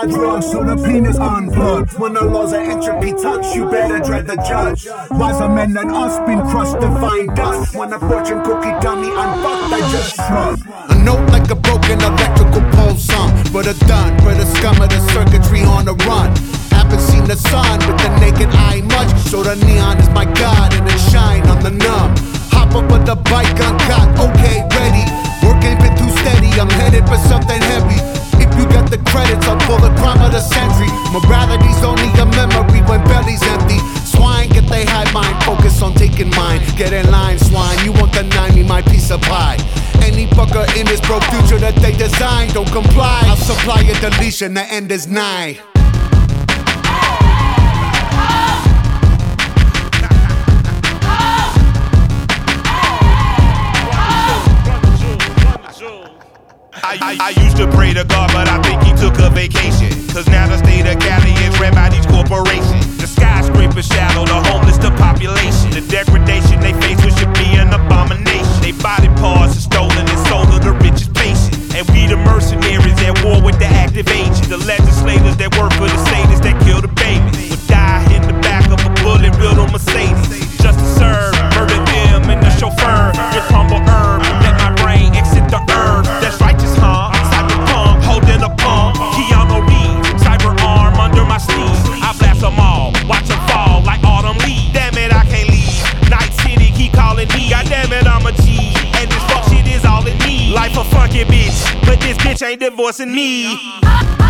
my drugs, so the penis unplugged. When the laws of entropy touch, you better dread the judge. Wiser men than us been crushed to find dust. When a fortune cookie dummy unfucked, I just shrug. A note like a broken electrical pole song. But a done, for the scum of the circuitry on the run. Haven't seen the sun with the naked eye much. So the neon is my god and it shine on the numb. Hop up with the bike uncut, okay, ready. Work ain't been too steady, I'm headed for something heavy. If you got the credits, I'll pull the crime of the century. Morality's only a memory when belly's empty. Swine, get they high mind, focus on taking mine. Get in line, swine, you won't deny me my piece of pie. Any fucker in this broke future that they design, don't comply. I'll supply a deletion, the end is nigh. I used to pray to God, but I think he took a vacation. Cause now the state of Cali is ran by these corporations. The skyscrapers shadow the homeless, the population. The degradation they face, which should be an abomination. They body parts are stolen and sold to the richest patient. And we the mercenaries at war with the active agents. The legislators that work for the sadists that kill the babies. Would die in the back of a bullet built on Mercedes. Just to serve, murder them and the chauffeur. This humble herb, let my brain exit the herb. That's righteous, huh? Cyberpunk, holding a pump. Keanu Reeves, cyber arm under my sleeve. I blast them all, watch them fall like autumn leaves. Damn it, I can't leave. Night City keep calling me. God damn it, I'm a G. And this fuck shit is all it needs. Life a funky bitch, but this bitch ain't divorcing me.